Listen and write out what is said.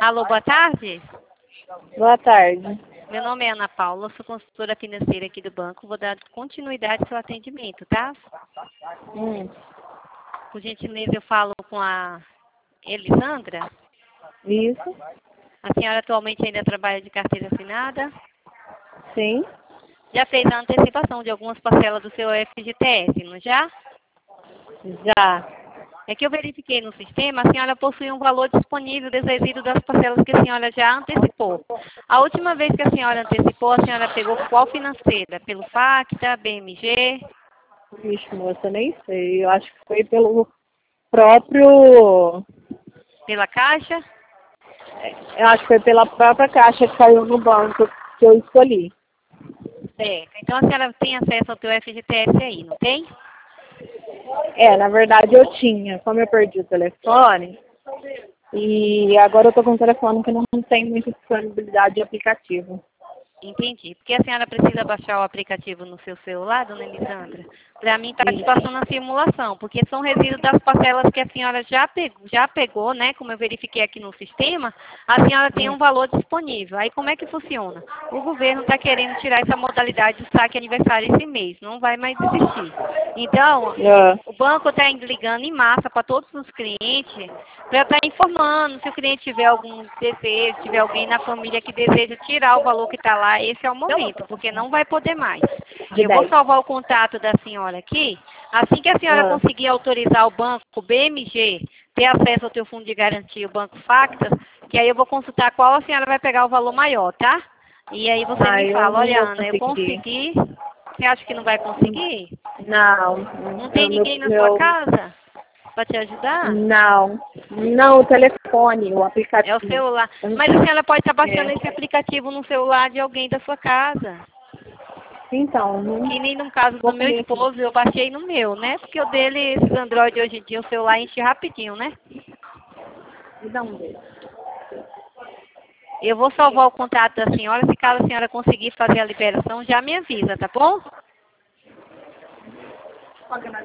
Alô, boa tarde. Boa tarde. Meu nome é Ana Paula, sou consultora financeira aqui do banco. Vou dar continuidade ao seu atendimento, tá? Por gentileza, eu falo com a Elisandra. Isso? A senhora atualmente ainda trabalha de carteira assinada? Sim? Já fez a antecipação de algumas parcelas do seu FGTS, não já? Já. É que eu verifiquei no sistema, a senhora possui um valor disponível desresíduo das parcelas que a senhora já antecipou. A última vez que a senhora antecipou, a senhora pegou qual financeira? Pelo Facta, BMG? Vixe, moça, nem sei. Eu acho que foi pelo próprio... Pela Caixa? Eu acho que foi pela própria caixa que caiu no banco que eu escolhi. Certo. Então a senhora tem acesso ao teu FGTS aí, não tem? Na verdade eu tinha. Como eu perdi o telefone, e agora eu tô com um telefone que não tem muita disponibilidade de aplicativo. Entendi. Porque a senhora precisa baixar o aplicativo no seu celular, dona Elisandra? Para mim está te passando a simulação, porque são resíduos das parcelas que a senhora já pegou, né? Como eu verifiquei aqui no sistema, a senhora tem um valor disponível. Aí como é que funciona? O governo está querendo tirar essa modalidade do saque aniversário esse mês, não vai mais existir. Então, o banco está ligando em massa para todos os clientes para estar informando se o cliente tiver algum desejo, tiver alguém na família que deseja tirar o valor que está lá, esse é o momento, porque não vai poder mais. Eu vou salvar o contato da senhora aqui. Assim que a senhora conseguir autorizar o banco BMG ter acesso ao teu fundo de garantia, o banco Factas, que aí eu vou consultar qual a senhora vai pegar o valor maior, tá? E aí você me fala, olha Ana, eu consegui. Você acha que não vai conseguir? Não. Não tem ninguém na sua casa para te ajudar? Não. Não, o telefone, o aplicativo. É o celular. Mas a senhora pode estar baixando esse aplicativo no celular de alguém da sua casa. Então, Que nem no caso do meu esposo, eu baixei no meu, né? Porque o dele, esses Android hoje em dia, o celular enche rapidinho, né? me dá um beijo. Eu vou salvar o contato da senhora, se caso a senhora conseguir fazer a liberação, já me avisa, tá bom?